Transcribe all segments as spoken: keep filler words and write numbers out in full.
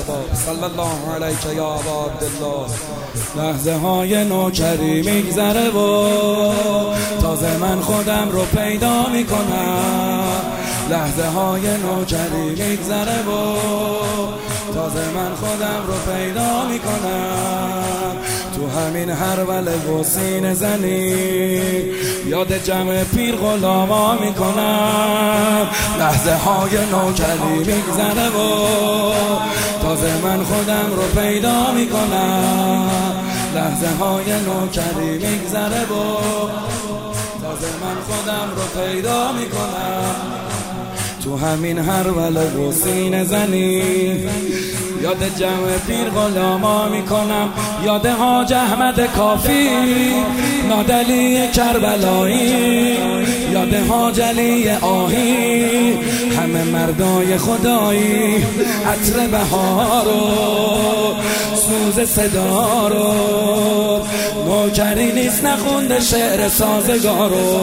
احباب. صلی الله علیک یا ابا عبدالله. لحظه های نوکری میگذره و تازه من خودم رو پیدا میکنم. لحظه های نوکری میگذره و تازه من خودم رو پیدا میکنم. تو همین هرول و سینه زنی یاد جمع پیر غلاما میکنم. لحظه های نوکری میگذره و تازه من خودم رو پیدا میکنم. لحظه های نوکری میگذره و تازه من خودم رو پیدا میکنم. تو همین هرول و سینه زنی یاد جمع پیر غلاما میکنم. یاد حاج احمد کافی نادلی کربلایی، یاد حاج علی آهی همه مردای خدایی. عطر بهار و سوز صدا رو نوکری نیست نخونده شعر سازگارو.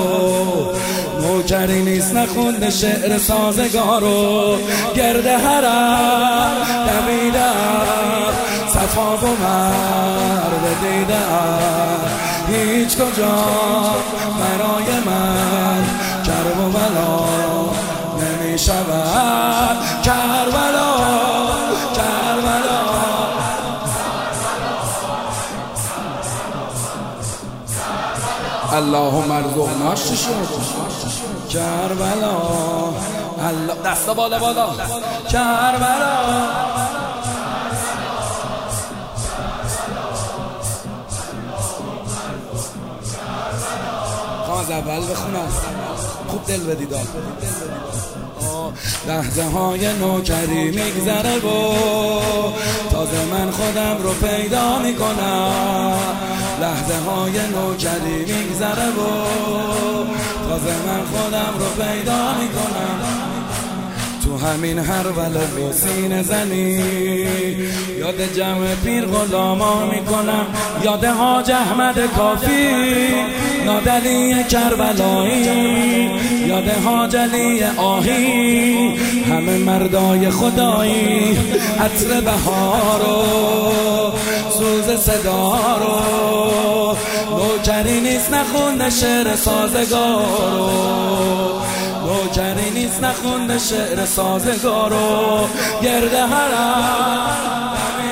نوکری نیست نخونده شعر سازگارو. گرد حرم دویدم صفا و مرد دیدم. هیچ کجا برای من کرب و بلا نمی شود. کربلا کربلا اللهم ارزقنا کربلا. الله دستا بالا بالا. کربلا از اول بخونم خوب دل بدید. لحظه های نوکری میگذره و تازه من خودم رو پیدا میکنم. لحظه های نوکری میگذره و تازه من خودم رو پیدا میکنم. تو همین هرول و سینه زنی یاد جمع پیر غلاما میکنم. یاد حاج احمد کافی نادلی کربلایی، یاد حاج علی آهی همه مردای خدایی. عطر بهار و سوز صدا رو نوکری نیست نخونده شعر سازگارو. نوکری نیست نخونده شعر سازگارو. گرد حرم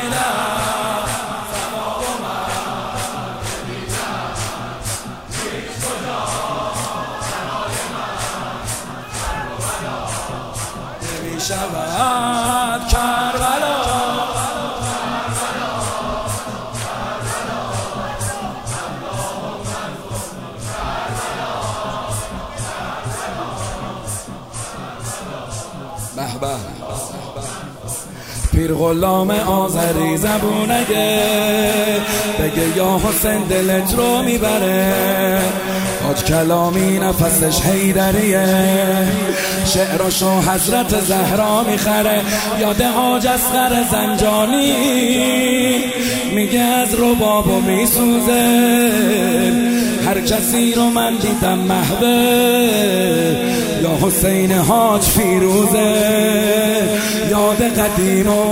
نمی شود. کربلا به به. پیر غلام آذری زبونگه بگه یا حسین دلت رو میبره. حاج کلامی نفسش حیدریه، شعرشو حضرت زهرا میخره. یاد حاج اصغر زنجانی میگه از ربابو میسوزه. هر کسی رو من دیدم محوه یا حسین حاج فیروزه. یاد قدیم و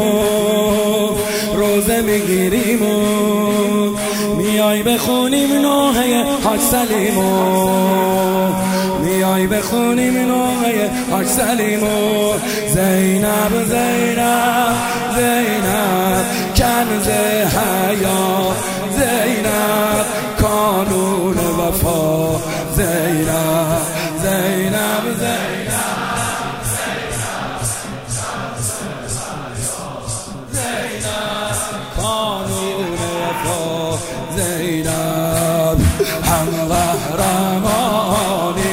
روزه میگیریم و میای بخونیم نوحه حاج سلیم و میای بخونیم نوحه حاج سلیم و زینب زینب زینب کنز حیا زینب کانون وفا زینب زینب زینب کانون وفا زینب هم قهرمانی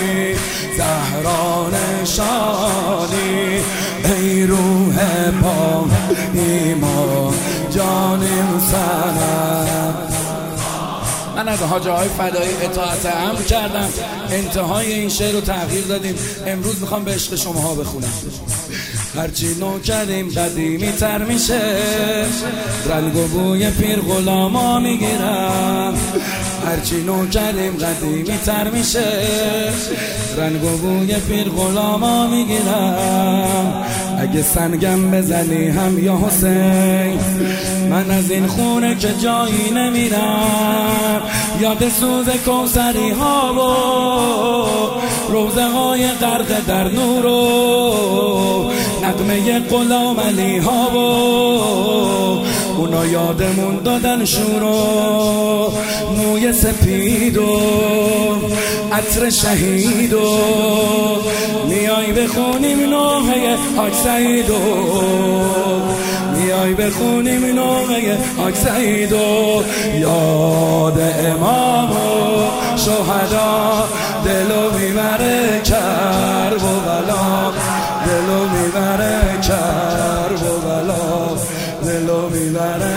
زهرا نشانی. ای روح پاک ایمان جانم سنم. من از حاجه های فدایی اطاعت امر کردم، انتهای این شعر رو تغییر دادیم. امروز میخوام به عشق شماها بخونم. هرچی نو کردیم قدیمی تر میشه، رنگ و بوی پیر غلاما میگیرم. هرچی نو کردیم قدیمی تر میشه. رنگ و بوی پیر غلاما میگیرم، اگه سنگم بزنی هم یا حسین، من از این خونه که جایی نمیرم. یاد سوز کوثری ها و روزه های غرق در نور و نغمه غلام علی ها و اونا یادمون دادن شور و موی سپید و عطر شهید و میای بخونیم نوحه حاج سعید و میای بخونیم نوحه حاج سعید و یاد امام و شهدا دلو میبره کربلا، دلو میبره کربلا، دلو میبره